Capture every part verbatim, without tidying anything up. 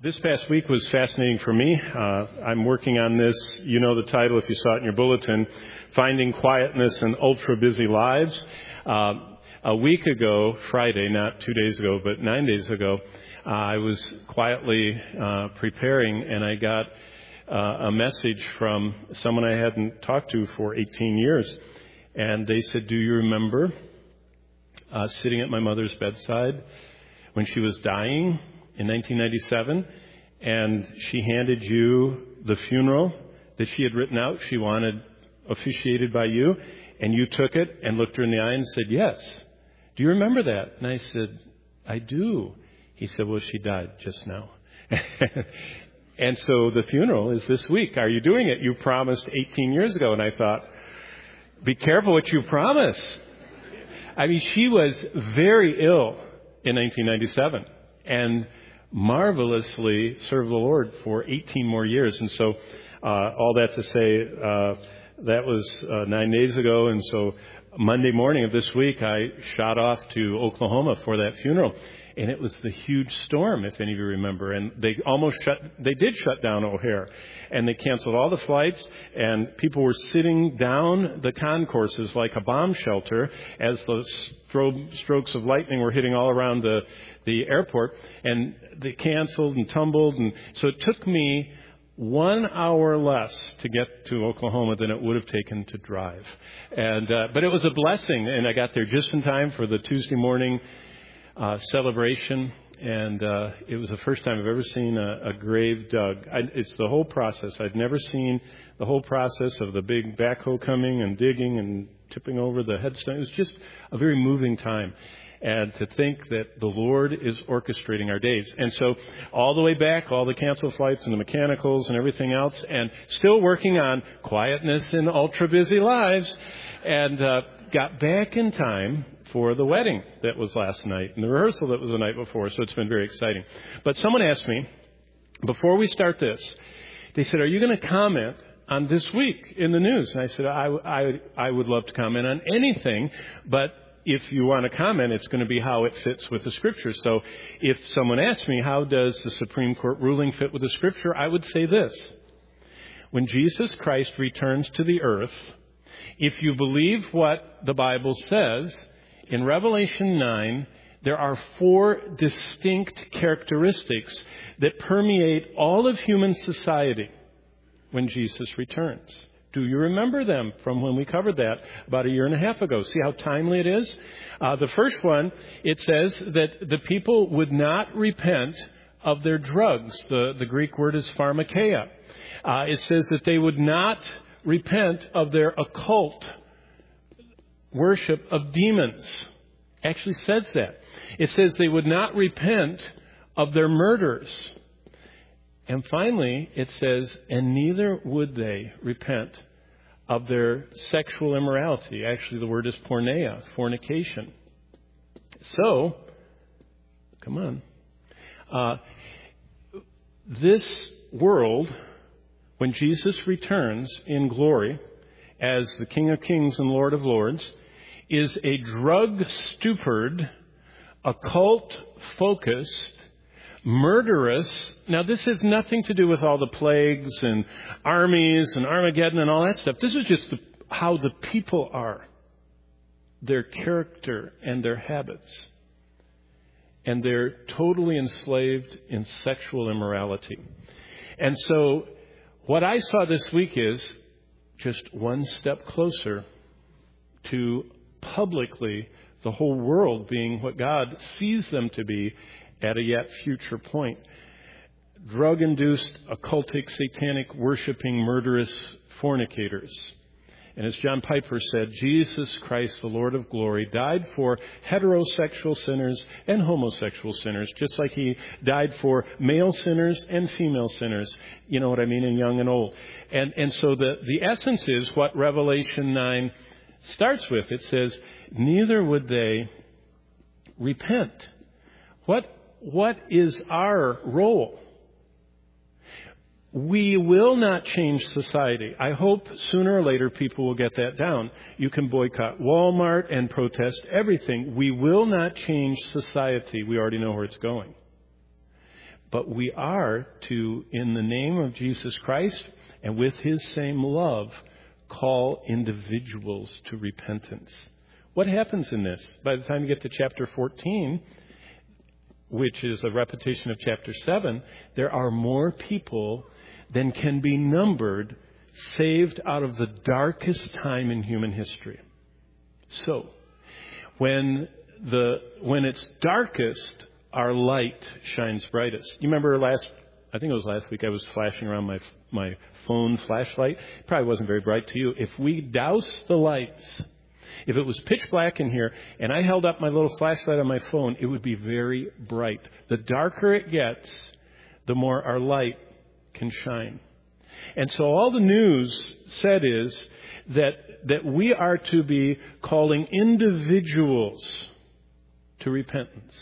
This past week was fascinating for me. Uh, I'm working on this, you know the title if you saw it in your bulletin, Finding Quietness in Ultra Busy Lives. Uh, a week ago, Friday, not two days ago, but nine days ago, uh, I was quietly uh, preparing and I got uh, a message from someone I hadn't talked to for eighteen years. And they said, do you remember uh, sitting at my mother's bedside when she was dying in nineteen ninety-seven, and she handed you the funeral that she had written out, she wanted officiated by you, and you took it and looked her in the eye and said, yes. Do you remember that? And I said, I do. He said, well, she died just now. And so the funeral is this week. Are you doing it? You promised eighteen years ago. And I thought, be careful what you promise. I mean, she was very ill in nineteen ninety-seven. And marvelously served the Lord for eighteen more years. And so uh, all that to say, uh, that was uh, nine days ago. And so Monday morning of this week, I shot off to Oklahoma for that funeral. And it was the huge storm, if any of you remember. And they almost shut, they did shut down O'Hare. And they canceled all the flights. And people were sitting down the concourses like a bomb shelter as the strobe, strokes of lightning were hitting all around the the airport, and they canceled and tumbled, and so it took me one hour less to get to Oklahoma than it would have taken to drive. And uh, but it was a blessing, and I got there just in time for the Tuesday morning uh, celebration, and uh, it was the first time I've ever seen a, a grave dug. I, it's the whole process. I'd never seen the whole process of the big backhoe coming and digging and tipping over the headstone. It was just a very moving time. And to think that the Lord is orchestrating our days. And so all the way back, all the canceled flights and the mechanicals and everything else, and still working on quietness in ultra busy lives, and uh, got back in time for the wedding that was last night and the rehearsal that was the night before. So it's been very exciting. But someone asked me, before we start this, they said, are you going to comment on this week in the news? And I said, I, I, I would love to comment on anything, but if you want to comment, it's going to be how it fits with the Scripture. So if someone asks me, how does the Supreme Court ruling fit with the Scripture? I would say this. When Jesus Christ returns to the earth, if you believe what the Bible says, in Revelation nine, there are four distinct characteristics that permeate all of human society when Jesus returns. Do you remember them from when we covered that about a year and a half ago? See how timely it is? Uh, the first one, it says that the people would not repent of their drugs. The, the Greek word is pharmakeia. Uh, it says that they would not repent of their occult worship of demons. Actually says that. It says they would not repent of their murders. And finally, it says, and neither would they repent of their sexual immorality. Actually, the word is porneia, fornication. So, come on. Uh, this world, when Jesus returns in glory as the King of Kings and Lord of Lords, is a drug-stupid, occult-focused, murderous. Now, this has nothing to do with all the plagues and armies and Armageddon and all that stuff. This is just the, how the people are, their character and their habits. And they're totally enslaved in sexual immorality. And so what I saw this week is just one step closer to publicly the whole world being what God sees them to be at a yet future point. Drug-induced, occultic, satanic, worshiping, murderous fornicators. And as John Piper said, Jesus Christ, the Lord of glory, died for heterosexual sinners and homosexual sinners, just like he died for male sinners and female sinners. You know what I mean? And young and old. And, and so the, the essence is what Revelation nine starts with. It says, neither would they repent. What What is our role? We will not change society. I hope sooner or later people will get that down. You can boycott Walmart and protest everything. We will not change society. We already know where it's going. But we are to, in the name of Jesus Christ and with his same love, call individuals to repentance. What happens in this? By the time you get to chapter fourteen, which is a repetition of chapter seven, there are more people than can be numbered saved out of the darkest time in human history. So, when the when it's darkest, our light shines brightest. You remember last, I think it was last week, I was flashing around my my phone flashlight. It probably wasn't very bright to you. If we douse the lights, if it was pitch black in here and I held up my little flashlight on my phone, it would be very bright. The darker it gets, the more our light can shine. And so all the news said is that that we are to be calling individuals to repentance.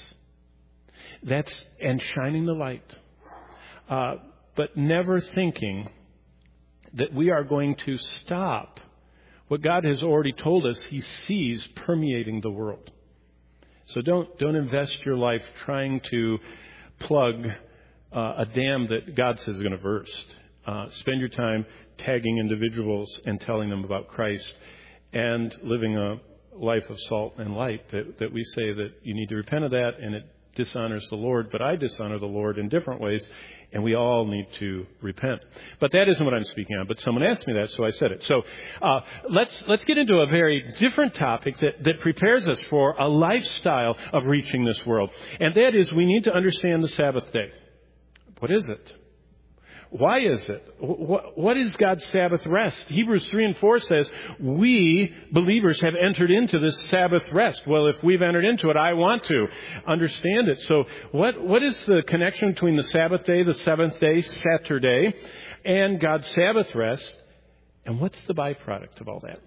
That's and shining the light. Uh, but never thinking that we are going to stop what God has already told us he sees permeating the world. So don't don't invest your life trying to plug uh, a dam that God says is going to burst. Uh, spend your time tagging individuals and telling them about Christ and living a life of salt and light that, that we say that you need to repent of that and it dishonors the Lord, but I dishonor the Lord in different ways, and we all need to repent. But that isn't what I'm speaking on, but someone asked me that, so I said it. So uh, let's let's get into a very different topic that, that prepares us for a lifestyle of reaching this world, and that is we need to understand the Sabbath day. What is it? Why is it? What, what is God's Sabbath rest? Hebrews three and four says, we believers have entered into this Sabbath rest. Well, if we've entered into it, I want to understand it. So what, what is the connection between the Sabbath day, the seventh day, Saturday, and God's Sabbath rest? And what's the byproduct of all that?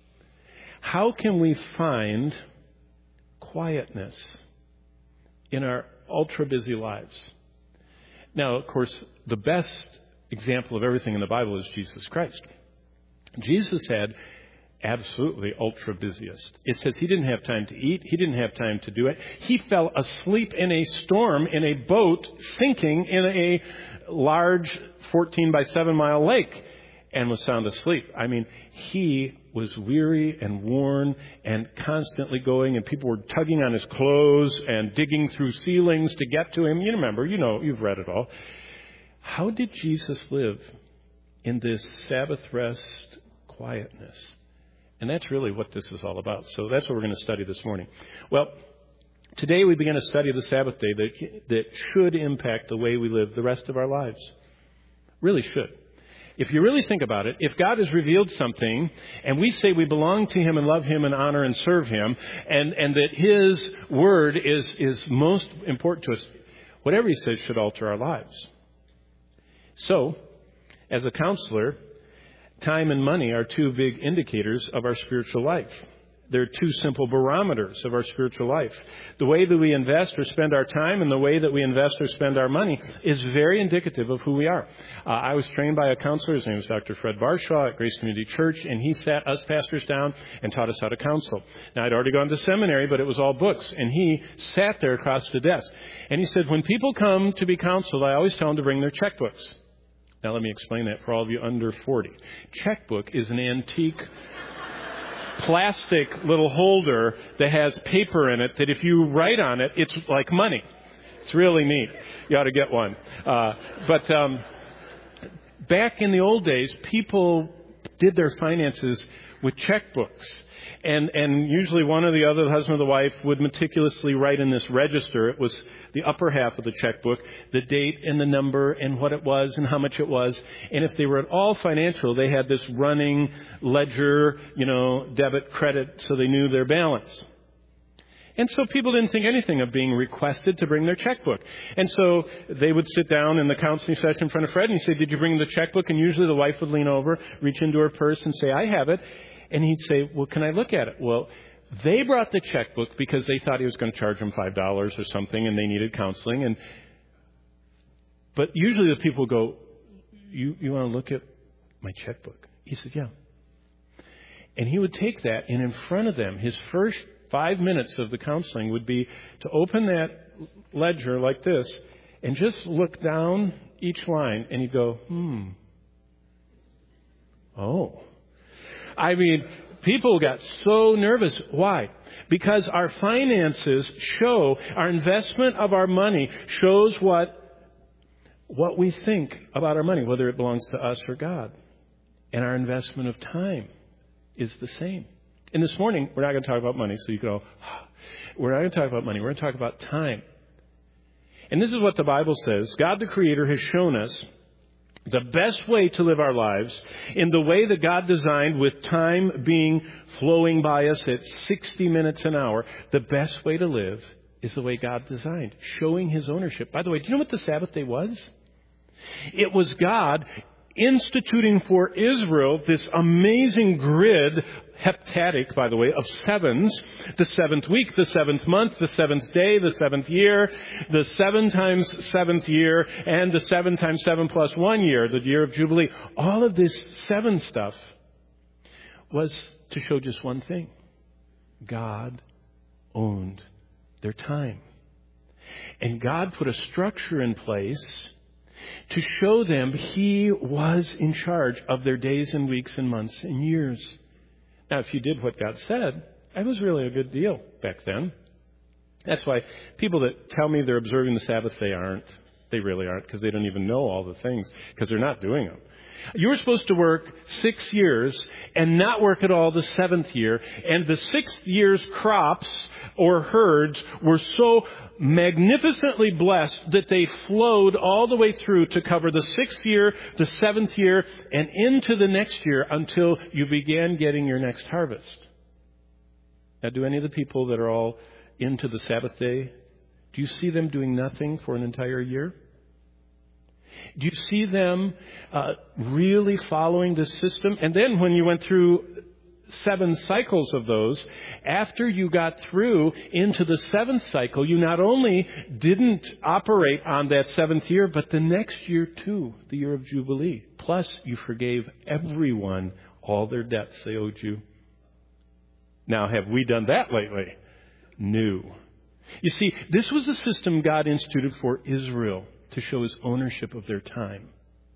How can we find quietness in our ultra-busy lives? Now, of course, the best example of everything in the Bible is Jesus Christ. Jesus had absolutely ultra busiest. It says he didn't have time to eat. He didn't have time to do it. He fell asleep in a storm in a boat sinking in a large fourteen by seven mile lake and was sound asleep. I mean, he was weary and worn and constantly going, and people were tugging on his clothes and digging through ceilings to get to him. You remember, you know, you've read it all. How did Jesus live in this Sabbath rest quietness? And that's really what this is all about. So that's what we're going to study this morning. Well, today we begin a study of the Sabbath day that, that should impact the way we live the rest of our lives. Really should. If you really think about it, if God has revealed something and we say we belong to him and love him and honor and serve him, and, and that his word is, is most important to us, whatever he says should alter our lives. So, as a counselor, time and money are two big indicators of our spiritual life. They're two simple barometers of our spiritual life. The way that we invest or spend our time and the way that we invest or spend our money is very indicative of who we are. Uh, I was trained by a counselor. His name was Doctor Fred Barshaw at Grace Community Church, and he sat us pastors down and taught us how to counsel. Now, I'd already gone to seminary, but it was all books, and he sat there across the desk. And he said, when people come to be counseled, I always tell them to bring their checkbooks. Now, let me explain that for all of you under forty. Checkbook is an antique plastic little holder that has paper in it that if you write on it, it's like money. It's really neat. You ought to get one. Uh, but um, back in the old days, people did their finances with checkbooks. And and usually one or the other, the husband or the wife, would meticulously write in this register. It was the upper half of the checkbook, the date and the number and what it was and how much it was. And if they were at all financial, they had this running ledger, you know, debit, credit, so they knew their balance. And so people didn't think anything of being requested to bring their checkbook. And so they would sit down in the counseling session in front of Fred and he'd say, did you bring the checkbook? And usually the wife would lean over, reach into her purse and say, I have it. And he'd say, well, can I look at it? Well, they brought the checkbook because they thought he was going to charge them five dollars or something and they needed counseling. And But usually the people go, you, you want to look at my checkbook? He said, yeah. And he would take that, and in front of them, his first five minutes of the counseling would be to open that ledger like this and just look down each line and you go, hmm, oh. I mean, people got so nervous. Why? Because our finances show, our investment of our money shows what, what we think about our money, whether it belongs to us or God. And our investment of time is the same. And this morning, we're not going to talk about money, so you go, oh, we're not going to talk about money. We're going to talk about time. And this is what the Bible says. God the Creator has shown us the best way to live our lives in the way that God designed, with time being flowing by us at sixty minutes an hour. The best way to live is the way God designed, showing His ownership. By the way, do you know what the Sabbath day was? It was God instituting for Israel this amazing grid, heptadic, by the way, of sevens. The seventh week, the seventh month, the seventh day, the seventh year, the seven times seventh year, and the seven times seven plus one year, the year of Jubilee. All of this seven stuff was to show just one thing. God owned their time. And God put a structure in place to show them He was in charge of their days and weeks and months and years. Now, if you did what God said, that was really a good deal back then. That's why people that tell me they're observing the Sabbath, they aren't. They really aren't, because they don't even know all the things, because they're not doing them. You were supposed to work six years and not work at all the seventh year. And the sixth year's crops or herds were so magnificently blessed that they flowed all the way through to cover the sixth year, the seventh year, and into the next year until you began getting your next harvest. Now, do any of the people that are all into the Sabbath day, do you see them doing nothing for an entire year? Do you see them uh, really following this system? And then when you went through seven cycles of those, after you got through into the seventh cycle, you not only didn't operate on that seventh year, but the next year too, the year of Jubilee. Plus, you forgave everyone all their debts they owed you. Now, have we done that lately? No. You see, this was a system God instituted for Israel to show His ownership of their time.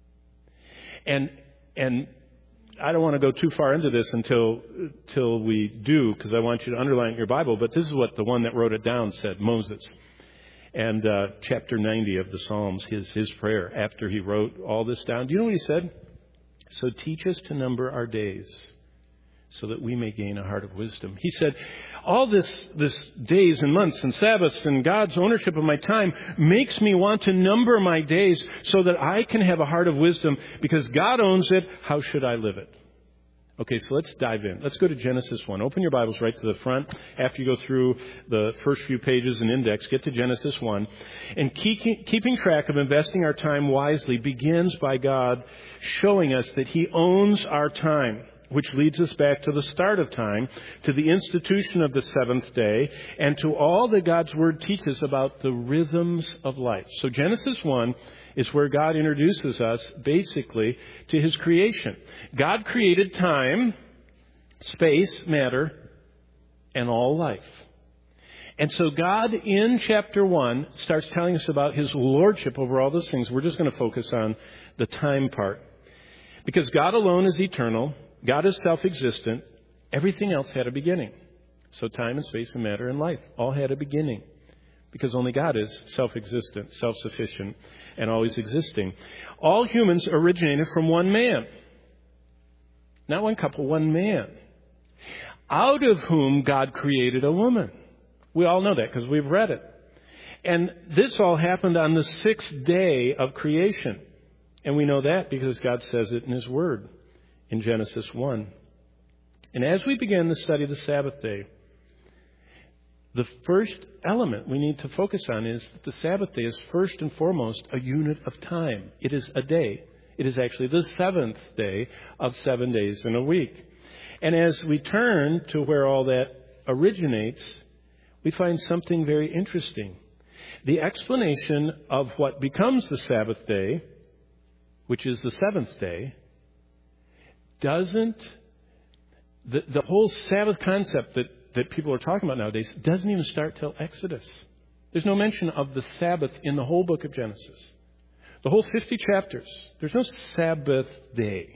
And and I don't want to go too far into this until, until we do, because I want you to underline it in your Bible, but this is what the one that wrote it down said, Moses. And uh, chapter ninety of the Psalms, his, his prayer, after he wrote all this down. Do you know what he said? So teach us to number our days, so that we may gain a heart of wisdom. He said, all this, this days and months and Sabbaths and God's ownership of my time makes me want to number my days so that I can have a heart of wisdom, because God owns it. How should I live it? Okay, so let's dive in. Let's go to Genesis one. Open your Bibles right to the front. After you go through the first few pages and index, get to Genesis one. And keep, keeping track of investing our time wisely begins by God showing us that He owns our time, which leads us back to the start of time, to the institution of the seventh day, and to all that God's Word teaches about the rhythms of life. So Genesis one is where God introduces us basically to His creation. God created time, space, matter, and all life. And so God, in chapter one, starts telling us about His lordship over all those things. We're just going to focus on the time part. Because God alone is eternal. God is self-existent. Everything else had a beginning. So time and space and matter and life all had a beginning. Because only God is self-existent, self-sufficient, and always existing. All humans originated from one man. Not one couple, one man. Out of whom God created a woman. We all know that because we've read it. And this all happened on the sixth day of creation. And we know that because God says it in His Word in Genesis one. And as we begin the study of the Sabbath day, the first element we need to focus on is that the Sabbath day is first and foremost a unit of time. It is a day. It is actually the seventh day of seven days in a week. And as we turn to where all that originates, we find something very interesting. The explanation of what becomes the Sabbath day, which is the seventh day, doesn't, the, the whole Sabbath concept that, that people are talking about nowadays doesn't even start till Exodus. There's no mention of the Sabbath in the whole book of Genesis. The whole fifty chapters, there's no Sabbath day.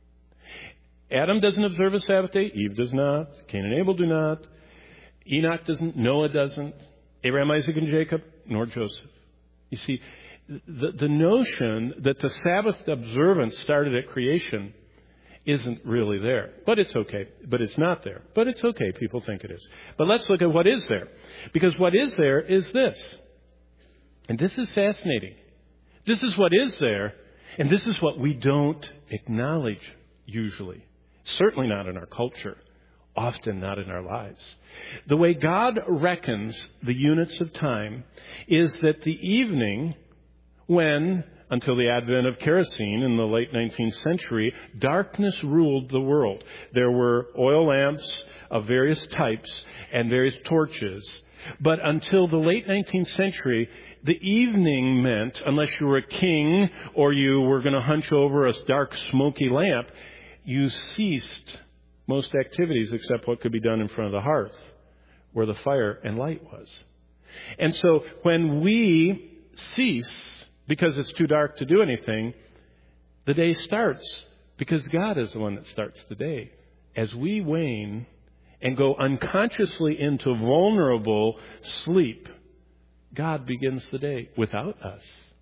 Adam doesn't observe a Sabbath day. Eve does not. Cain and Abel do not. Enoch doesn't. Noah doesn't. Abraham, Isaac, and Jacob, nor Joseph. You see, the, the notion that the Sabbath observance started at creation isn't really there. But it's okay. But it's not there. But it's okay. People think it is. But let's look at what is there. Because what is there is this. And this is fascinating. This is what is there. And this is what we don't acknowledge usually. Certainly not in our culture. Often not in our lives. The way God reckons the units of time is that the evening, when, until the advent of kerosene in the late nineteenth century, darkness ruled the world. There were oil lamps of various types and various torches. But until the late nineteenth century, the evening meant, unless you were a king or you were going to hunch over a dark, smoky lamp, you ceased most activities except what could be done in front of the hearth, where the fire and light was. And so when we cease, because it's too dark to do anything, the day starts, because God is the one that starts the day. As we wane and go unconsciously into vulnerable sleep, God begins the day without us.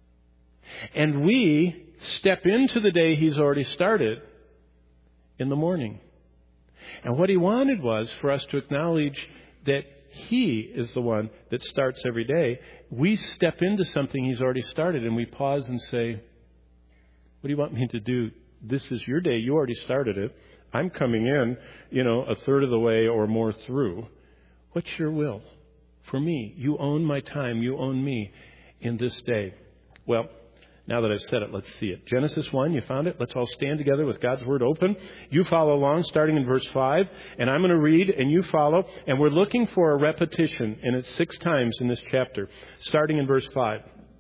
And we step into the day He's already started in the morning. And what He wanted was for us to acknowledge that He is the one that starts every day. We step into something He's already started, and we pause and say, what do you want me to do? This is your day. You already started it. I'm coming in, you know, a third of the way or more through. What's your will for me? You own my time. You own me in this day. Well, now that I've said it, let's see it. Genesis one, you found it? Let's all stand together with God's Word open. You follow along, starting in verse five. And I'm going to read, and you follow. And we're looking for a repetition, and it's six times in this chapter, starting in verse five.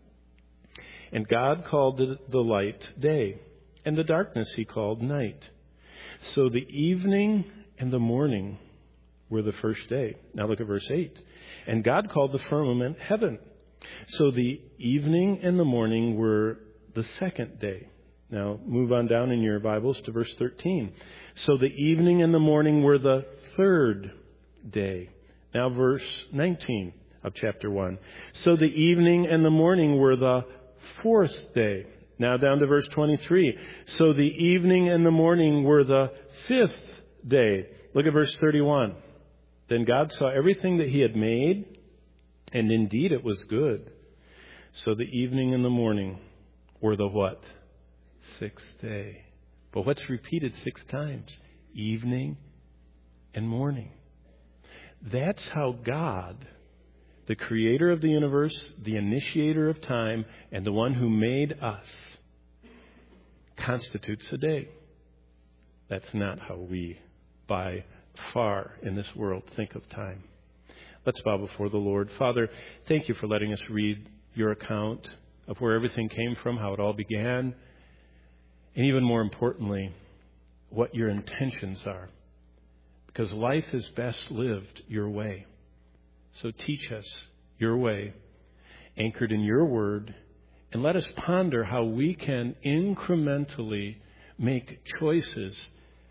And God called the light day, and the darkness He called night. So the evening and the morning were the first day. Now look at verse eight. And God called the firmament heaven. So the evening and the morning were the second day. Now move on down in your Bibles to verse thirteen. So the evening and the morning were the third day. Now verse nineteen of chapter one. So the evening and the morning were the fourth day. Now down to verse twenty-three. So the evening and the morning were the fifth day. Look at verse thirty-one. Then God saw everything that He had made, and indeed it was good. So the evening and the morning were the what? Sixth day. But what's repeated six times? Evening and morning. That's how God, the creator of the universe, the initiator of time, and the one who made us, constitutes a day. That's not how we, by far in this world, think of time. Let's bow before the Lord. Father, thank You for letting us read Your account of where everything came from, how it all began, and even more importantly, what Your intentions are. Because life is best lived Your way. So teach us Your way, anchored in Your word, and let us ponder how we can incrementally make choices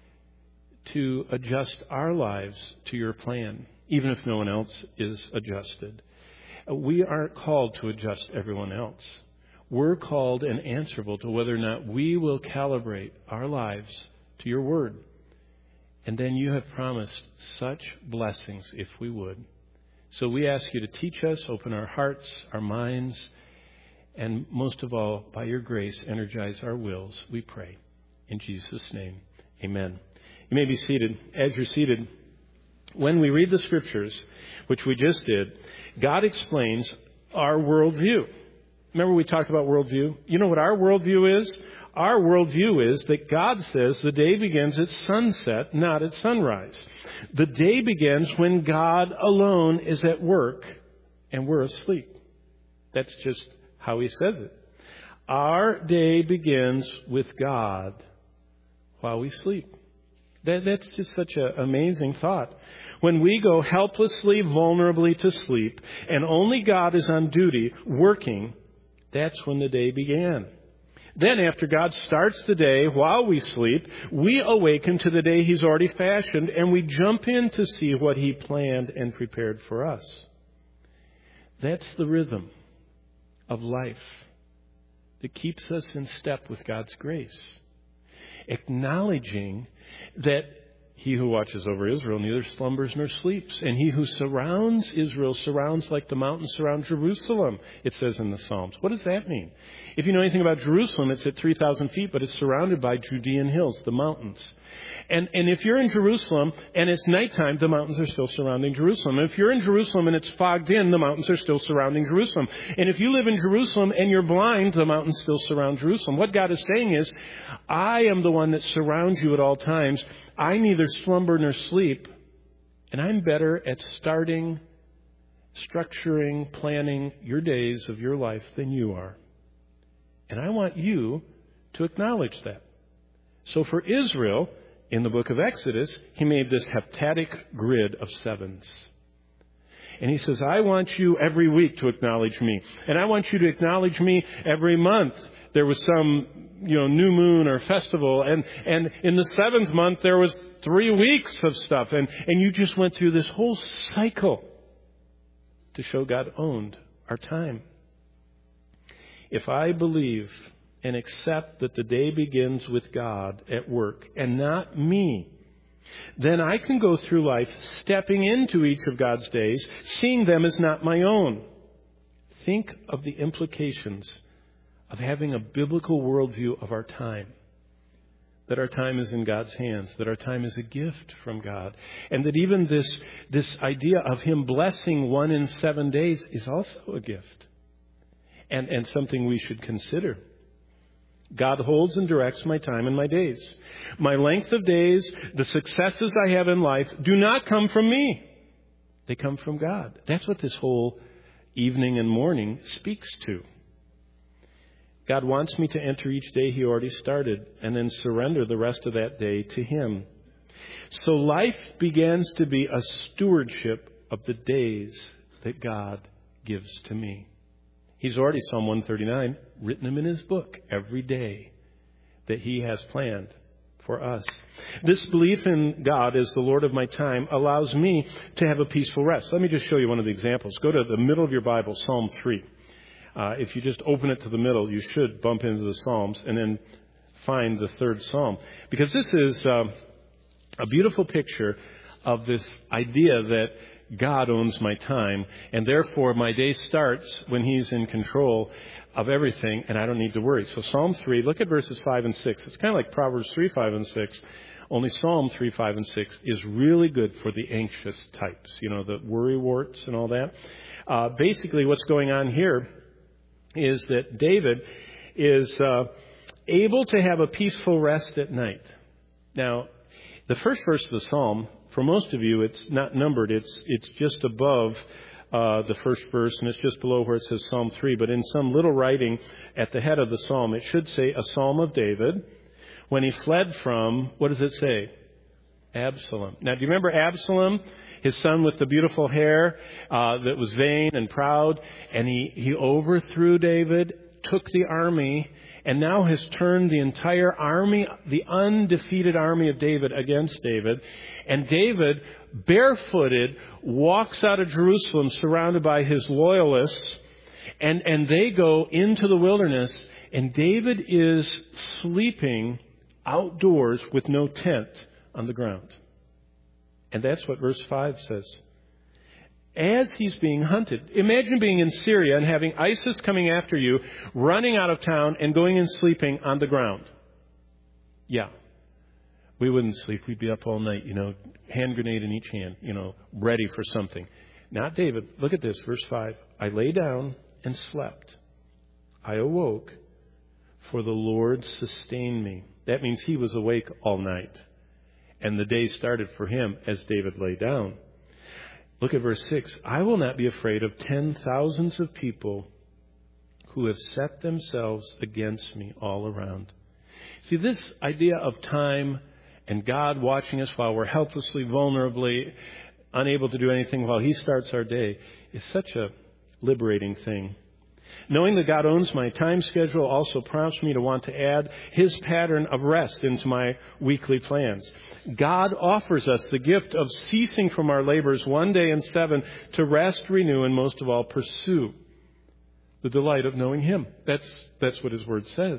to adjust our lives to Your plan, even if no one else is adjusted. We aren't called to adjust everyone else. We're called and answerable to whether or not we will calibrate our lives to Your word. And then You have promised such blessings if we would. So we ask You to teach us, open our hearts, our minds, and most of all, by Your grace, energize our wills, we pray. In Jesus' name, amen. You may be seated. As you're seated, when we read the Scriptures, which we just did, God explains our worldview. Remember we talked about worldview? You know what our worldview is? Our worldview is that God says the day begins at sunset, not at sunrise. The day begins when God alone is at work and we're asleep. That's just how He says it. Our day begins with God while we sleep. That, that's just such an amazing thought. When we go helplessly, vulnerably to sleep, and only God is on duty, working, that's when the day began. Then after God starts the day while we sleep, we awaken to the day He's already fashioned, and we jump in to see what He planned and prepared for us. That's the rhythm of life that keeps us in step with God's grace. Acknowledging that He who watches over Israel neither slumbers nor sleeps. And He who surrounds Israel surrounds like the mountains surround Jerusalem, it says in the Psalms. What does that mean? If you know anything about Jerusalem, it's at three thousand feet, but it's surrounded by Judean hills, the mountains. And, and if you're in Jerusalem and it's nighttime, the mountains are still surrounding Jerusalem. And if you're in Jerusalem and it's fogged in, the mountains are still surrounding Jerusalem. And if you live in Jerusalem and you're blind, the mountains still surround Jerusalem. What God is saying is, I am the one that surrounds you at all times. I neither slumber nor sleep. And I'm better at starting, structuring, planning your days of your life than you are. And I want you to acknowledge that. So for Israel, in the book of Exodus, He made this heptadic grid of sevens. And He says, I want you every week to acknowledge me. And I want you to acknowledge me every month. There was some, you know, new moon or festival. And, and in the seventh month, there was three weeks of stuff. And, and you just went through this whole cycle to show God owned our time. If I believe and accept that the day begins with God at work and not me, then I can go through life stepping into each of God's days, seeing them as not my own. Think of the implications of having a biblical worldview of our time. That our time is in God's hands, that our time is a gift from God, and that even this, this idea of Him blessing one in seven days is also a gift, and, and something we should consider. God holds and directs my time and my days. My length of days, the successes I have in life, do not come from me. They come from God. That's what this whole evening and morning speaks to. God wants me to enter each day He already started and then surrender the rest of that day to Him. So life begins to be a stewardship of the days that God gives to me. He's already, Psalm one thirty-nine, written them in His book every day that He has planned for us. This belief in God as the Lord of my time allows me to have a peaceful rest. Let me just show you one of the examples. Go to the middle of your Bible, Psalm three. Uh, if you just open it to the middle, you should bump into the Psalms and then find the third Psalm. Because this is uh, a beautiful picture of this idea that God owns my time, and therefore my day starts when He's in control of everything, and I don't need to worry. So Psalm three, look at verses five and six. It's kind of like Proverbs three, five, and six. Only Psalm three, five, and six is really good for the anxious types, you know, the worry warts and all that. Uh, basically, what's going on here is that David is uh, able to have a peaceful rest at night. Now, the first verse of the Psalm, for most of you, it's not numbered. It's it's just above uh, the first verse, and it's just below where it says Psalm three. But in some little writing at the head of the Psalm, it should say a Psalm of David when he fled from, what does it say? Absalom. Now, do you remember Absalom? His son with the beautiful hair uh, that was vain and proud. And he, he overthrew David, took the army, and now has turned the entire army, the undefeated army of David, against David. And David, barefooted, walks out of Jerusalem surrounded by his loyalists. And, and they go into the wilderness. And David is sleeping outdoors with no tent on the ground. And that's what verse five says. As he's being hunted, imagine being in Syria and having ISIS coming after you, running out of town and going and sleeping on the ground. Yeah. We wouldn't sleep. We'd be up all night, you know, hand grenade in each hand, you know, ready for something. Not David. Look at this, verse five. I lay down and slept. I awoke, for the Lord sustained me. That means he was awake all night. And the day started for him as David lay down. Look at verse six. I will not be afraid of ten thousands of people who have set themselves against me all around. See, this idea of time And God watching us while we're helplessly, vulnerably, unable to do anything while He starts our day is such a liberating thing. Knowing that God owns my time schedule also prompts me to want to add His pattern of rest into my weekly plans. God offers us the gift of ceasing from our labors one day in seven to rest, renew, and most of all, pursue the delight of knowing Him. That's, that's what His Word says.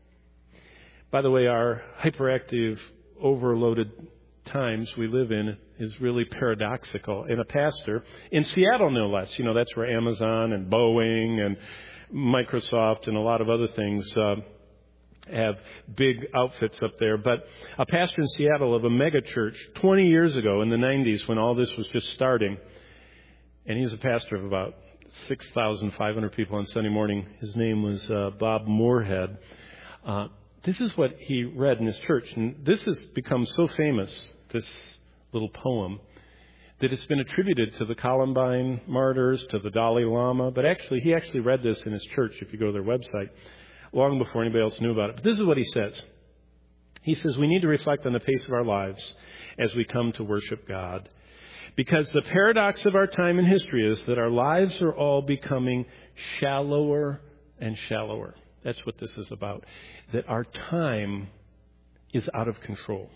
By the way, our hyperactive, overloaded times we live in is really paradoxical. And a pastor in Seattle, no less, you know, that's where Amazon and Boeing and Microsoft and a lot of other things uh, have big outfits up there. But a pastor in Seattle of a mega church twenty years ago in the nineties when all this was just starting, and he's a pastor of about six thousand five hundred people on Sunday morning. His name was uh, Bob Moorhead. Uh, this is what he read in his church. And this has become so famous, this little poem, that it's been attributed to the Columbine martyrs, to the Dalai Lama. But actually, he actually read this in his church, if you go to their website, long before anybody else knew about it. But this is what he says. He says, we need to reflect on the pace of our lives as we come to worship God. Because the paradox of our time in history is that our lives are all becoming shallower and shallower. That's what this is about. That our time is out of control.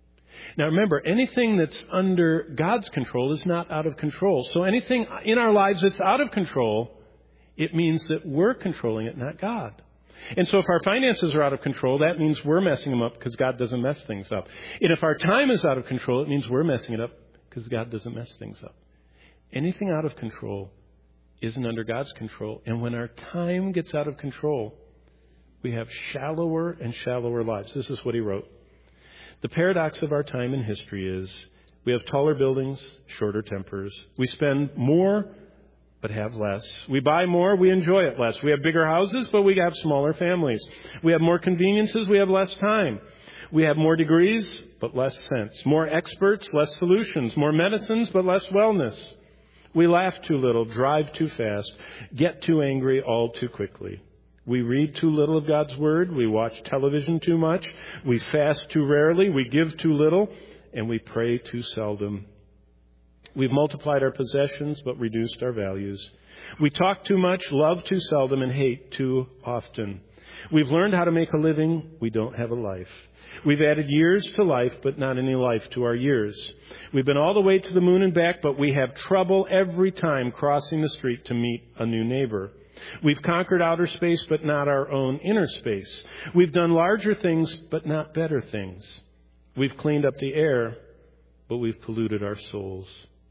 Now remember, anything that's under God's control is not out of control. So anything in our lives that's out of control, it means that we're controlling it, not God. And so if our finances are out of control, that means we're messing them up because God doesn't mess things up. And if our time is out of control, it means we're messing it up because God doesn't mess things up. Anything out of control isn't under God's control. And when our time gets out of control, we have shallower and shallower lives. This is what he wrote. The paradox of our time in history is we have taller buildings, shorter tempers. We spend more, but have less. We buy more, we enjoy it less. We have bigger houses, but we have smaller families. We have more conveniences, we have less time. We have more degrees, but less sense. More experts, less solutions. More medicines, but less wellness. We laugh too little, drive too fast, get too angry all too quickly. We read too little of God's Word. We watch television too much. We fast too rarely. We give too little. And we pray too seldom. We've multiplied our possessions, but reduced our values. We talk too much, love too seldom, and hate too often. We've learned how to make a living. We don't have a life. We've added years to life, but not any life to our years. We've been all the way to the moon and back, but we have trouble every time crossing the street to meet a new neighbor. We've conquered outer space, but not our own inner space. We've done larger things, but not better things. We've cleaned up the air, but we've polluted our souls.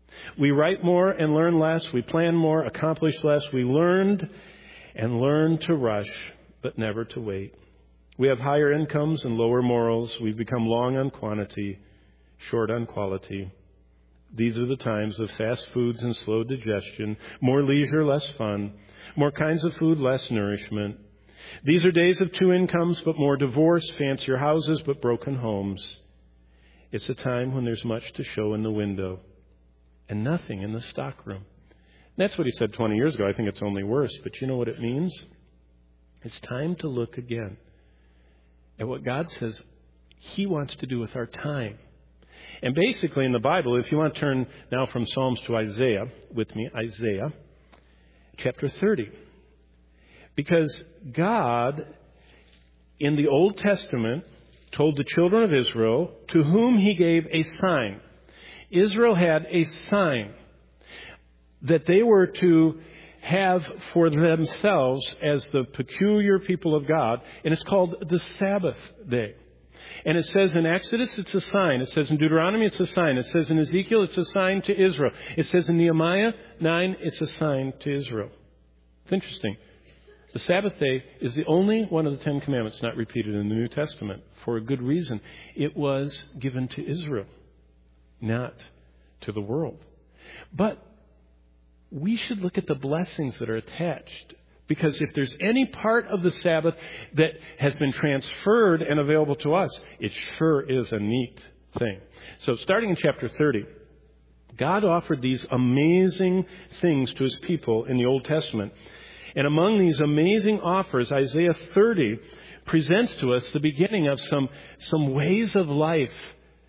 We write more and learn less. We plan more, accomplish less. We learned and learned to rush, but never to wait. We have higher incomes and lower morals. We've become long on quantity, short on quality. These are the times of fast foods and slow digestion, more leisure, less fun, more kinds of food, less nourishment. These are days of two incomes, but more divorce, fancier houses, but broken homes. It's a time when there's much to show in the window and nothing in the stockroom. That's what he said twenty years ago. I think it's only worse, but you know what it means? It's time to look again at what God says He wants to do with our time. And basically in the Bible, if you want to turn now from Psalms to Isaiah with me, Isaiah chapter thirty. Because God in the Old Testament told the children of Israel to whom He gave a sign. Israel had a sign that they were to have for themselves as the peculiar people of God, and it's called the Sabbath day. And it says in Exodus, it's a sign. It says in Deuteronomy, it's a sign. It says in Ezekiel, it's a sign to Israel. It says in Nehemiah nine, it's a sign to Israel. It's interesting. The Sabbath day is the only one of the Ten Commandments not repeated in the New Testament for a good reason. It was given to Israel, not to the world. But we should look at the blessings that are attached. Because if there's any part of the Sabbath that has been transferred and available to us, it sure is a neat thing. So starting in chapter thirty, God offered these amazing things to His people in the Old Testament. And among these amazing offers, Isaiah thirty presents to us the beginning of some, some ways of life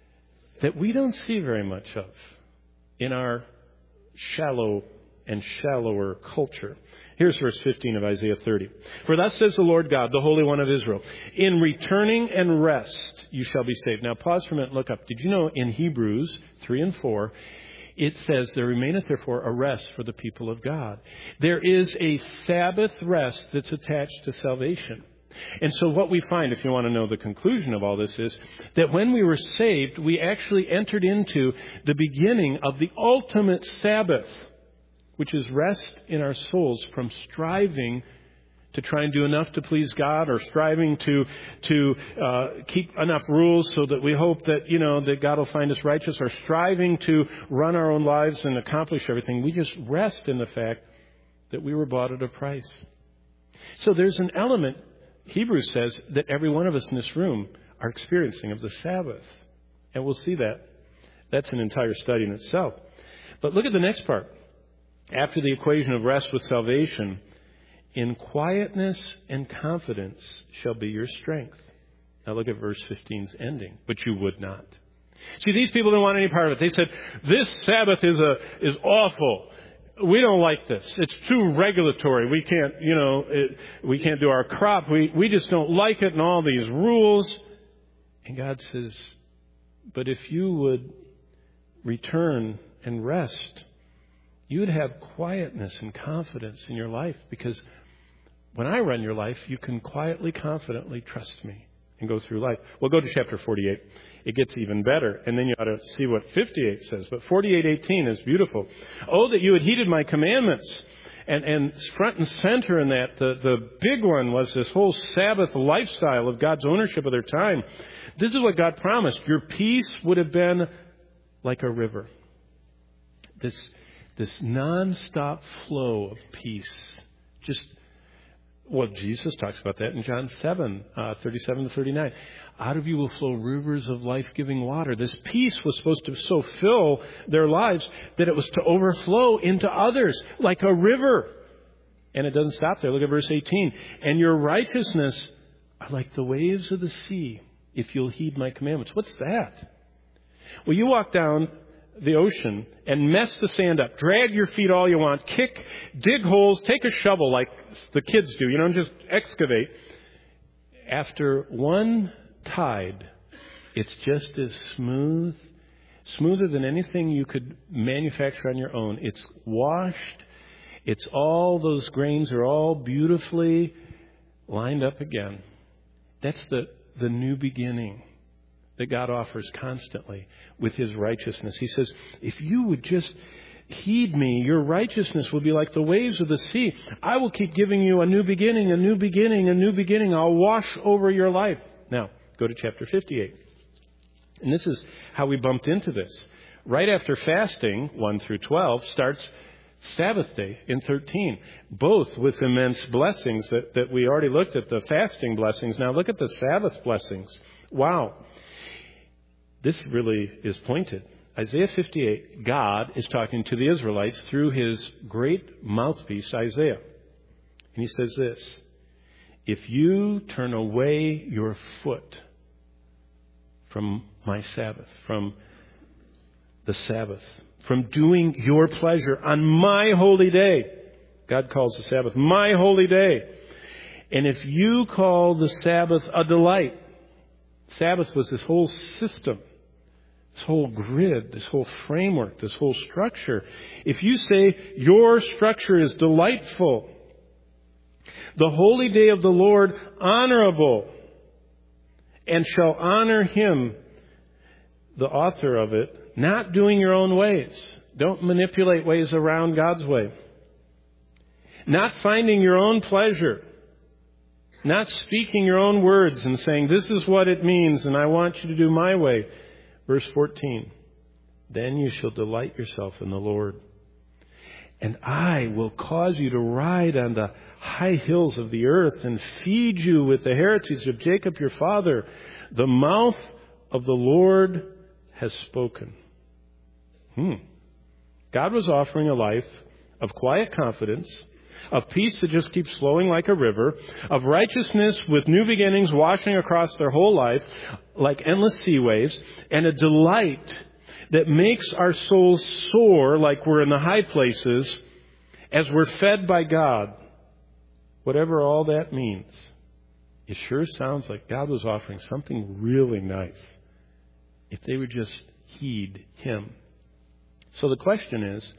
that we don't see very much of in our shallow and shallower culture. Here's verse fifteen of Isaiah thirty. For thus says the Lord God, the Holy One of Israel, in returning and rest you shall be saved. Now pause for a minute and look up. Did you know in Hebrews three and four, it says, there remaineth therefore a rest for the people of God. There is a Sabbath rest that's attached to salvation. And so what we find, if you want to know the conclusion of all this, is that when we were saved, we actually entered into the beginning of the ultimate Sabbath, which is rest in our souls from striving to try and do enough to please God, or striving to to uh, keep enough rules so that we hope that, you know, that God will find us righteous, or striving to run our own lives and accomplish everything. We just rest in the fact that we were bought at a price. So there's an element, Hebrews says, that every one of us in this room are experiencing of the Sabbath. And we'll see that. That's an entire study in itself. But look at the next part. After the equation of rest with salvation, in quietness and confidence shall be your strength. Now look at verse fifteen's ending. But you would not. See, these people didn't want any part of it. They said, this Sabbath is a is awful. We don't like this. It's too regulatory. We can't, you know, it, we can't do our crop. We we just don't like it, and all these rules. And God says, but if you would return and rest, you would have quietness and confidence in your life, because when I run your life, you can quietly, confidently trust me and go through life. Well, go to chapter forty-eight. It gets even better. And then you ought to see what fifty-eight says. But forty-eight eighteen is beautiful. Oh, that you had heeded my commandments. And, and front and center in that, the, the big one was this whole Sabbath lifestyle of God's ownership of their time. This is what God promised. Your peace would have been like a river. This This nonstop flow of peace. Just, well, Jesus talks about that in John seven, uh, thirty-seven to thirty-nine. Out of you will flow rivers of life-giving water. This peace was supposed to so fill their lives that it was to overflow into others like a river. And it doesn't stop there. Look at verse eighteen. And your righteousness are like the waves of the sea, if you'll heed my commandments. What's that? Well, you walk down the ocean and mess the sand up. Drag your feet all you want. Kick, dig holes, take a shovel like the kids do, you know, and just excavate. After one tide, it's just as smooth, smoother than anything you could manufacture on your own. It's washed. It's all, those grains are all beautifully lined up again. That's the, the new beginning that God offers constantly with His righteousness. He says, if you would just heed me, your righteousness will be like the waves of the sea. I will keep giving you a new beginning, a new beginning, a new beginning. I'll wash over your life. Now, go to chapter fifty-eight. And this is how we bumped into this. Right after fasting, one through twelve, starts Sabbath day in thirteen, both with immense blessings that, that we already looked at, the fasting blessings. Now look at the Sabbath blessings. Wow. This really is pointed. Isaiah fifty-eight, God is talking to the Israelites through His great mouthpiece, Isaiah. And He says this, if you turn away your foot from my Sabbath, from the Sabbath, from doing your pleasure on my holy day, God calls the Sabbath my holy day. And if you call the Sabbath a delight, Sabbath was this whole system, this whole grid, this whole framework, this whole structure. If you say your structure is delightful, the holy day of the Lord honorable, and shall honor Him, the author of it, not doing your own ways. Don't manipulate ways around God's way. Not finding your own pleasure. Not speaking your own words and saying, this is what it means and I want you to do my way. Verse fourteen, then you shall delight yourself in the Lord. And I will cause you to ride on the high hills of the earth and feed you with the heritage of Jacob your father. The mouth of the Lord has spoken. Hmm. God was offering a life of quiet confidence, of peace that just keeps flowing like a river, of righteousness with new beginnings washing across their whole life like endless sea waves, and a delight that makes our souls soar like we're in the high places as we're fed by God. Whatever all that means, it sure sounds like God was offering something really nice if they would just heed Him. So the question is,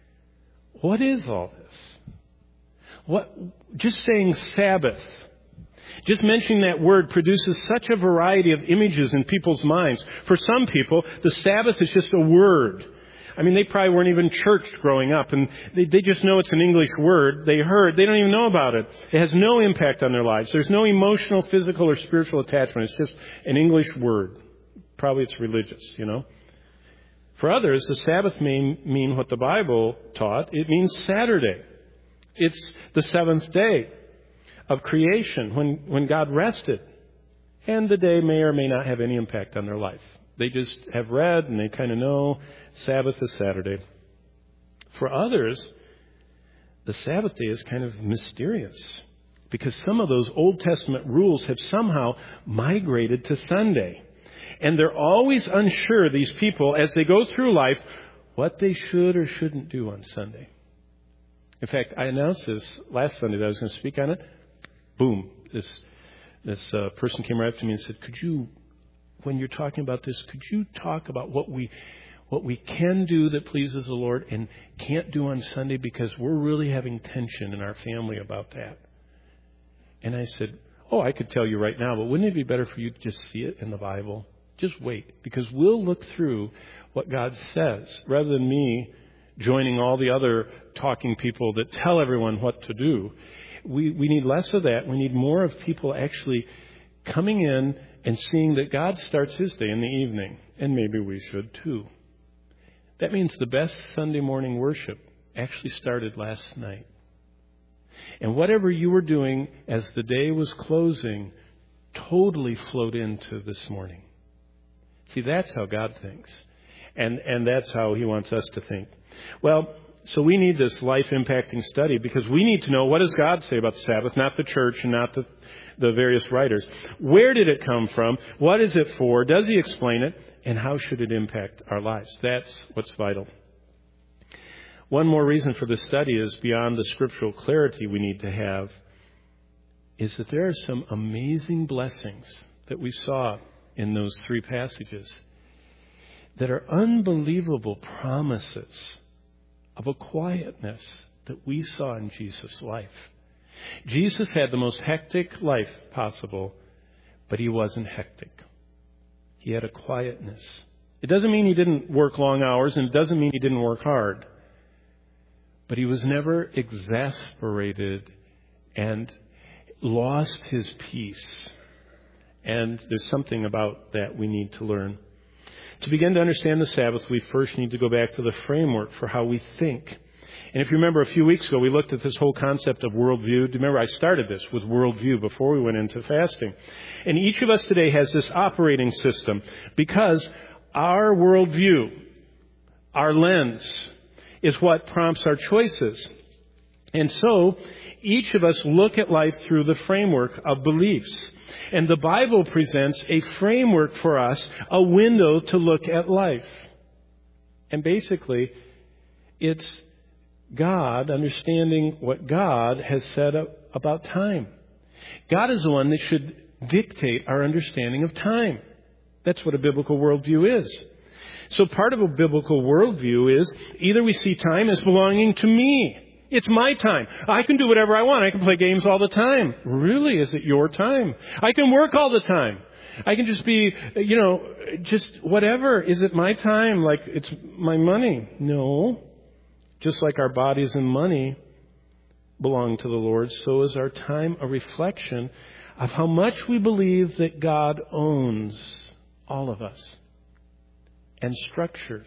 what is all this? What, just saying Sabbath, just mentioning that word produces such a variety of images in people's minds. For some people, the Sabbath is just a word. I mean, they probably weren't even churched growing up, and they, they just know it's an English word. They heard, they don't even know about it. It has no impact on their lives. There's no emotional, physical, or spiritual attachment. It's just an English word. Probably it's religious, you know. For others, the Sabbath may mean what the Bible taught. It means Saturday. It's the seventh day of creation when, when God rested. And the day may or may not have any impact on their life. They just have read and they kind of know Sabbath is Saturday. For others, the Sabbath day is kind of mysterious because some of those Old Testament rules have somehow migrated to Sunday. And they're always unsure, these people, as they go through life, what they should or shouldn't do on Sunday. In fact, I announced this last Sunday that I was going to speak on it. Boom. This this uh, person came right up to me and said, could you, when you're talking about this, could you talk about what we what we can do that pleases the Lord and can't do on Sunday, because we're really having tension in our family about that. And I said, oh, I could tell you right now, but wouldn't it be better for you to just see it in the Bible? Just wait, because we'll look through what God says rather than me joining all the other talking people that tell everyone what to do. We we need less of that. We need more of people actually coming in and seeing that God starts His day in the evening. And maybe we should too. That means the best Sunday morning worship actually started last night. And whatever you were doing as the day was closing totally flowed into this morning. See, that's how God thinks. And and that's how He wants us to think. Well, so we need this life-impacting study because we need to know, what does God say about the Sabbath, not the church and not the, the various writers. Where did it come from? What is it for? Does He explain it? And how should it impact our lives? That's what's vital. One more reason for this study is, beyond the scriptural clarity we need to have, is that there are some amazing blessings that we saw in those three passages that are unbelievable promises of a quietness that we saw in Jesus' life. Jesus had the most hectic life possible, but He wasn't hectic. He had a quietness. It doesn't mean He didn't work long hours, and it doesn't mean He didn't work hard. But He was never exasperated and lost His peace. And there's something about that we need to learn. To begin to understand the Sabbath, we first need to go back to the framework for how we think. And if you remember, a few weeks ago, we looked at this whole concept of worldview. Do you remember I started this with worldview before we went into fasting? And each of us today has this operating system because our worldview, our lens, is what prompts our choices. And so, each of us look at life through the framework of beliefs. And the Bible presents a framework for us, a window to look at life. And basically, it's God understanding what God has said about time. God is the one that should dictate our understanding of time. That's what a biblical worldview is. So part of a biblical worldview is either we see time as belonging to me. It's my time. I can do whatever I want. I can play games all the time. Really? Is it your time? I can work all the time. I can just be, you know, just whatever. Is it my time? Like it's my money? No. Just like our bodies and money belong to the Lord, so is our time a reflection of how much we believe that God owns all of us and structures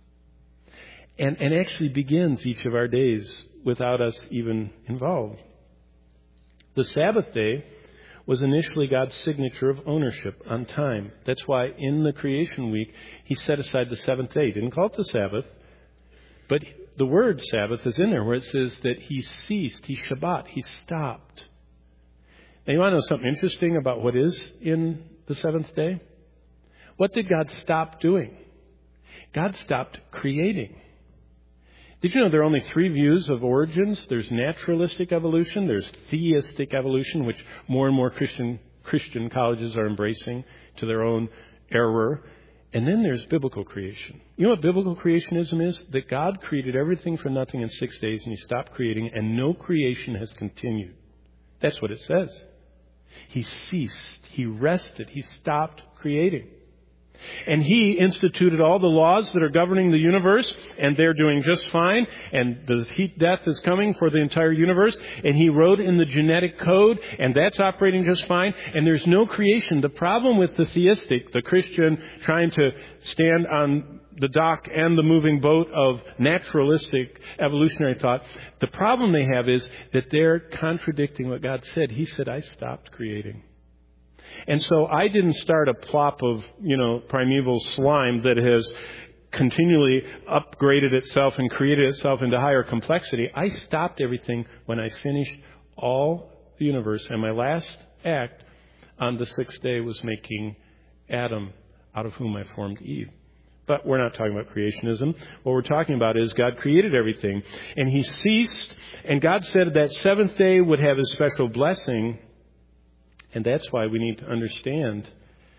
and, and actually begins each of our days without us even involved. The Sabbath day was initially God's signature of ownership on time. That's why in the creation week, He set aside the seventh day. He didn't call it the Sabbath, but the word Sabbath is in there where it says that he ceased, he Shabbat, he stopped. Now you want to know something interesting about what is in the seventh day? What did God stop doing? God stopped creating. Did you know there are only three views of origins? There's naturalistic evolution, there's theistic evolution, which more and more Christian Christian colleges are embracing to their own error. And then there's biblical creation. You know what biblical creationism is? That God created everything from nothing in six days and he stopped creating and no creation has continued. That's what it says. He ceased. He rested. He stopped creating. And he instituted all the laws that are governing the universe, and they're doing just fine, and the heat death is coming for the entire universe, and he wrote in the genetic code, and that's operating just fine, and there's no creation. The problem with the theistic, the Christian trying to stand on the dock and the moving boat of naturalistic evolutionary thought, the problem they have is that they're contradicting what God said. He said, I stopped creating. And so I didn't start a plop of, you know, primeval slime that has continually upgraded itself and created itself into higher complexity. I stopped everything when I finished all the universe. And my last act on the sixth day was making Adam, out of whom I formed Eve. But we're not talking about creationism. What we're talking about is God created everything. And he ceased. And God said that seventh day would have his special blessing. And that's why we need to understand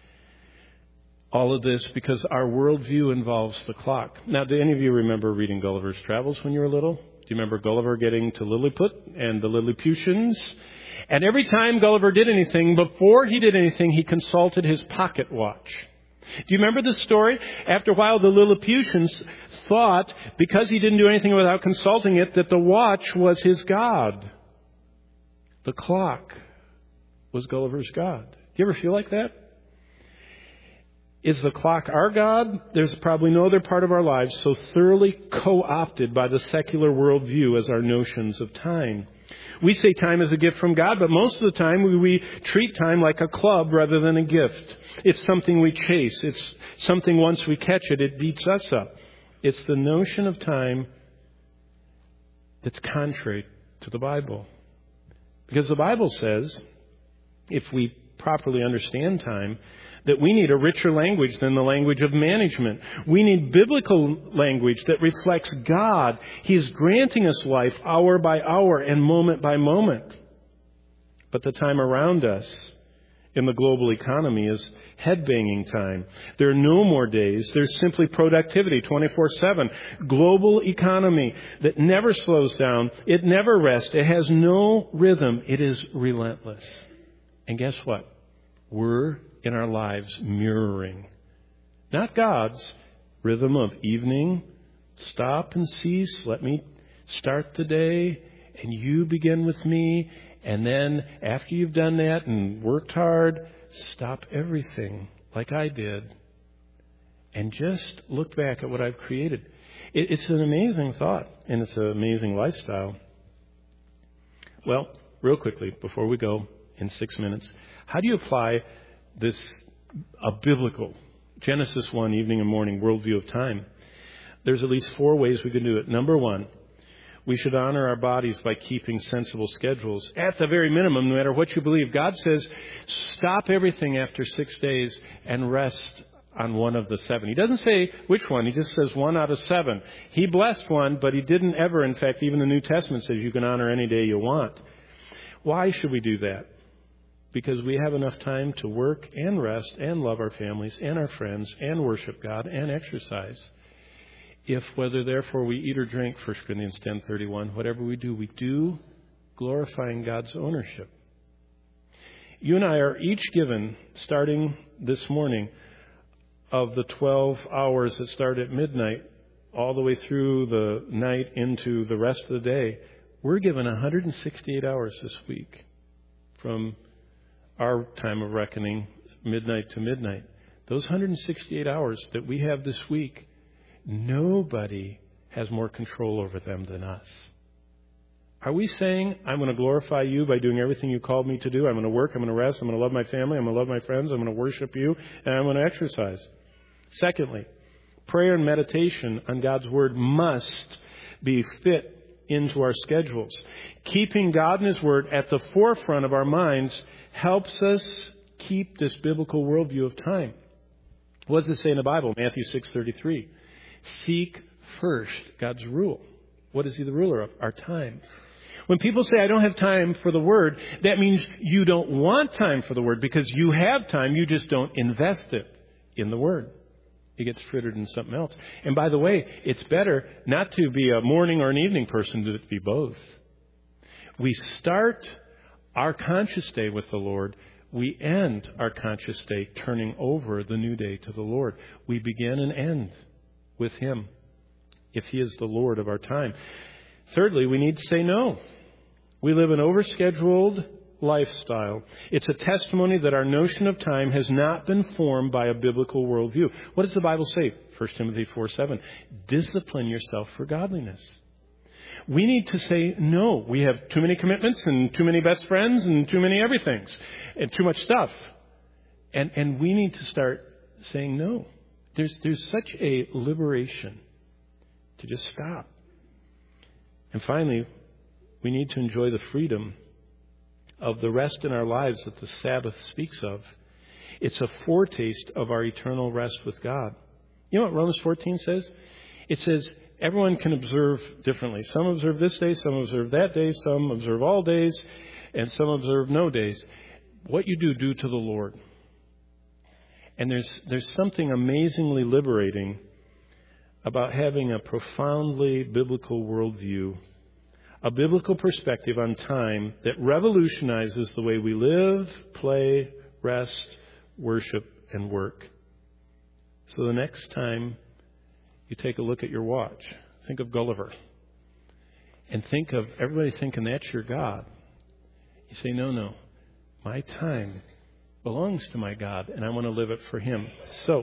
all of this, because our worldview involves the clock. Now, do any of you remember reading Gulliver's Travels when you were little? Do you remember Gulliver getting to Lilliput and the Lilliputians? And every time Gulliver did anything, before he did anything, he consulted his pocket watch. Do you remember this story? After a while, the Lilliputians thought, because he didn't do anything without consulting it, that the watch was his god. The clock was Gulliver's God. Do you ever feel like that? Is the clock our God? There's probably no other part of our lives so thoroughly co-opted by the secular worldview as our notions of time. We say time is a gift from God, but most of the time we, we treat time like a club rather than a gift. It's something we chase. It's something once we catch it, it beats us up. It's the notion of time that's contrary to the Bible. Because the Bible says, if we properly understand time, that we need a richer language than the language of management. We need biblical language that reflects God. He is granting us life hour by hour and moment by moment. But the time around us in the global economy is headbanging time. There are no more days. There's simply productivity twenty-four seven. Global economy that never slows down. It never rests. It has no rhythm. It is relentless. And guess what? We're in our lives mirroring, not God's rhythm of evening, stop and cease, let me start the day, and you begin with me, and then after you've done that and worked hard, stop everything like I did, and just look back at what I've created. It, it's an amazing thought, and it's an amazing lifestyle. Well, real quickly, before we go, in six minutes, how do you apply this a biblical Genesis one evening and morning worldview of time? There's at least four ways we can do it. Number one, we should honor our bodies by keeping sensible schedules. At the very minimum, no matter what you believe, God says, stop everything after six days and rest on one of the seven. He doesn't say which one. He just says one out of seven. He blessed one, but he didn't ever, in fact, even the New Testament says you can honor any day you want. Why should we do that? Because we have enough time to work and rest and love our families and our friends and worship God and exercise. If whether therefore we eat or drink, First Corinthians ten thirty-one, whatever we do, we do glorifying God's ownership. You and I are each given, starting this morning, of the twelve hours that start at midnight all the way through the night into the rest of the day, we're given one hundred sixty-eight hours this week from our time of reckoning, midnight to midnight. Those one hundred sixty-eight hours that we have this week, nobody has more control over them than us. Are we saying, I'm going to glorify you by doing everything you called me to do? I'm going to work, I'm going to rest, I'm going to love my family, I'm going to love my friends, I'm going to worship you, and I'm going to exercise. Secondly, prayer and meditation on God's Word must be fit into our schedules. Keeping God and His Word at the forefront of our minds helps us keep this biblical worldview of time. What does it say in the Bible? Matthew six thirty-three. Seek first God's rule. What is He the ruler of? Our time. When people say, I don't have time for the Word, that means you don't want time for the Word because you have time, you just don't invest it in the Word. It gets frittered in something else. And by the way, it's better not to be a morning or an evening person, to be both. We start our conscious day with the Lord. We end our conscious day turning over the new day to the Lord. We begin and end with Him if He is the Lord of our time. Thirdly, we need to say no. We live an overscheduled lifestyle. It's a testimony that our notion of time has not been formed by a biblical worldview. What does the Bible say? First Timothy four seven. Discipline yourself for godliness. We need to say no. We have too many commitments and too many best friends and too many everythings and too much stuff. And and we need to start saying no. There's there's such a liberation to just stop. And finally, we need to enjoy the freedom of the rest in our lives that the Sabbath speaks of. It's a foretaste of our eternal rest with God. You know what Romans fourteen says? It says everyone can observe differently. Some observe this day, some observe that day, some observe all days, and some observe no days. What you do, do to the Lord. And there's there's something amazingly liberating about having a profoundly biblical worldview, a biblical perspective on time that revolutionizes the way we live, play, rest, worship, and work. So the next time you take a look at your watch, think of Gulliver. And think of everybody thinking that's your God. You say, no, no. My time belongs to my God, and I want to live it for Him. So,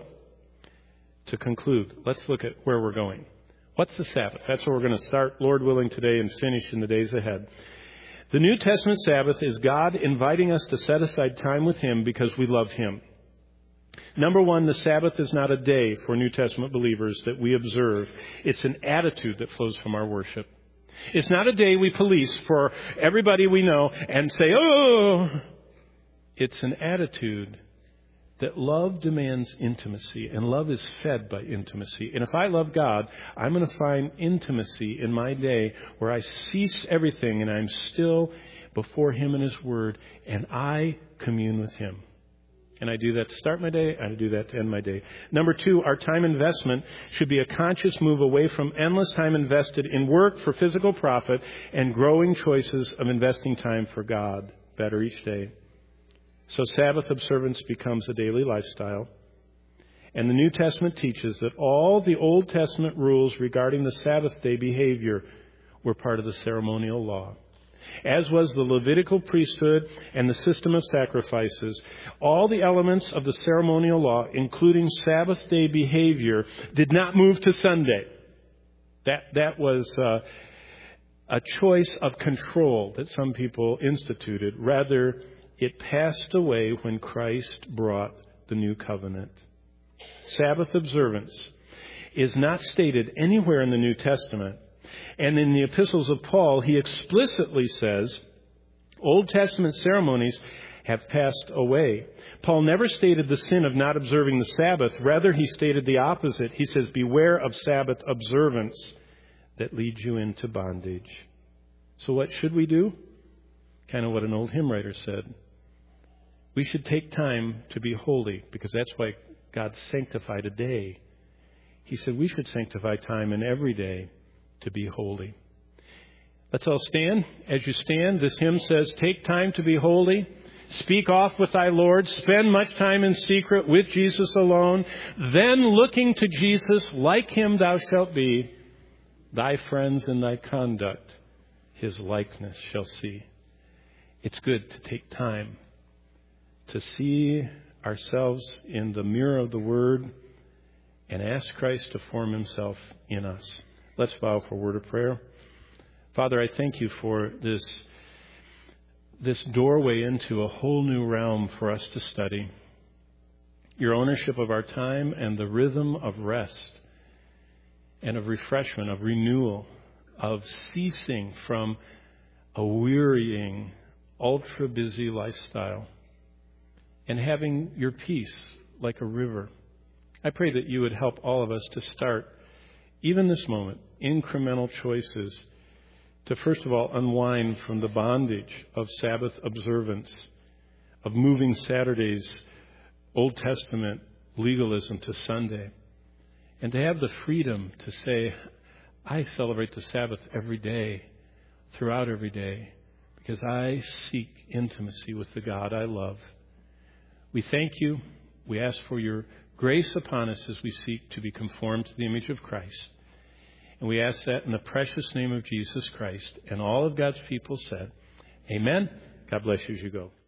to conclude, let's look at where we're going. What's the Sabbath? That's where we're going to start, Lord willing, today and finish in the days ahead. The New Testament Sabbath is God inviting us to set aside time with Him because we love Him. Number one, the Sabbath is not a day for New Testament believers that we observe. It's an attitude that flows from our worship. It's not a day we police for everybody we know and say, oh! It's an attitude that love demands intimacy, and love is fed by intimacy. And if I love God, I'm going to find intimacy in my day where I cease everything and I'm still before Him and His Word, and I commune with Him. And I do that to start my day, and I do that to end my day. Number two, our time investment should be a conscious move away from endless time invested in work for physical profit and growing choices of investing time for God better each day. So Sabbath observance becomes a daily lifestyle. And the New Testament teaches that all the Old Testament rules regarding the Sabbath day behavior were part of the ceremonial law. As was the Levitical priesthood and the system of sacrifices, all the elements of the ceremonial law, including Sabbath day behavior, did not move to Sunday. That, that was uh, a choice of control that some people instituted. Rather, it passed away when Christ brought the new covenant. Sabbath observance is not stated anywhere in the New Testament. And in the epistles of Paul, he explicitly says, Old Testament ceremonies have passed away. Paul never stated the sin of not observing the Sabbath. Rather, he stated the opposite. He says, beware of Sabbath observance that leads you into bondage. So what should we do? Kind of what an old hymn writer said. We should take time to be holy, because that's why God sanctified a day. He said we should sanctify time in every day to be holy. Let's all stand. As you stand, this hymn says, take time to be holy. Speak oft with thy Lord. Spend much time in secret with Jesus alone. Then looking to Jesus, like Him thou shalt be. Thy friends in thy conduct His likeness shall see. It's good to take time to see ourselves in the mirror of the Word and ask Christ to form Himself in us. Let's bow for a word of prayer. Father, I thank You for this, this doorway into a whole new realm for us to study. Your ownership of our time and the rhythm of rest and of refreshment, of renewal, of ceasing from a wearying, ultra-busy lifestyle and having your peace like a river. I pray that you would help all of us to start, even this moment, incremental choices to, first of all, unwind from the bondage of Sabbath observance, of moving Saturday's Old Testament legalism to Sunday, and to have the freedom to say, I celebrate the Sabbath every day, throughout every day, because I seek intimacy with the God I love. We thank you. We ask for your grace upon us as we seek to be conformed to the image of Christ. And we ask that in the precious name of Jesus Christ. And all of God's people said, Amen. God bless you as you go.